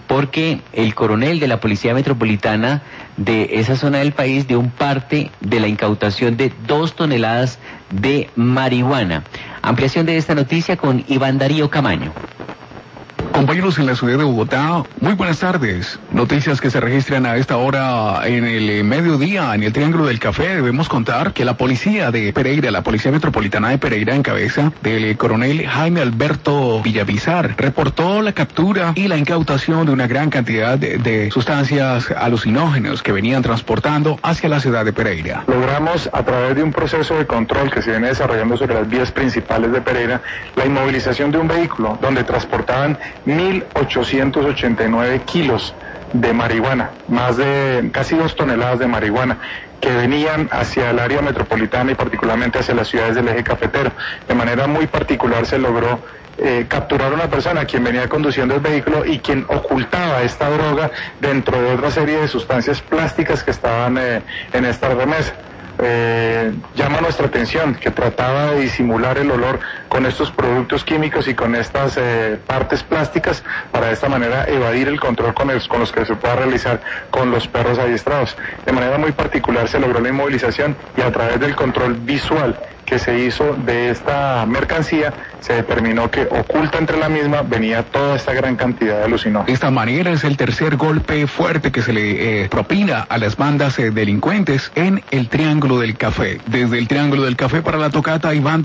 porque el coronel de la Policía Metropolitana de esa zona del país dio un parte de la incautación de 2 toneladas de marihuana. Ampliación de esta noticia con Iván Darío Camaño. Compañeros en la ciudad de Bogotá, muy buenas tardes. Noticias que se registran a esta hora en el mediodía, en el Triángulo del Café. Debemos contar que la policía de Pereira, la Policía Metropolitana de Pereira, en cabeza del coronel Jaime Alberto Villavizar, reportó la captura y la incautación de una gran cantidad de sustancias alucinógenas que venían transportando hacia la ciudad de Pereira. Logramos, a través de un proceso de control que se viene desarrollando sobre las vías principales de Pereira, la inmovilización de un vehículo donde transportaban 1.889 kilos de marihuana, más de casi 2 toneladas de marihuana, que venían hacia el área metropolitana y particularmente hacia las ciudades del eje cafetero. De manera muy particular se logró capturar a una persona quien venía conduciendo el vehículo y quien ocultaba esta droga dentro de otra serie de sustancias plásticas que estaban en esta remesa. Llama nuestra atención que trataba de disimular el olor con estos productos químicos y con estas partes plásticas para de esta manera evadir el control con los que se pueda realizar con los perros adiestrados. De manera muy particular se logró la inmovilización y a través del control visual que se hizo de esta mercancía, se determinó que oculta entre la misma venía toda esta gran cantidad de alucinógenos. De esta manera es el tercer golpe fuerte que se le propina a las bandas delincuentes en el Triángulo del Café. Desde el Triángulo del Café para la Tocata, Iván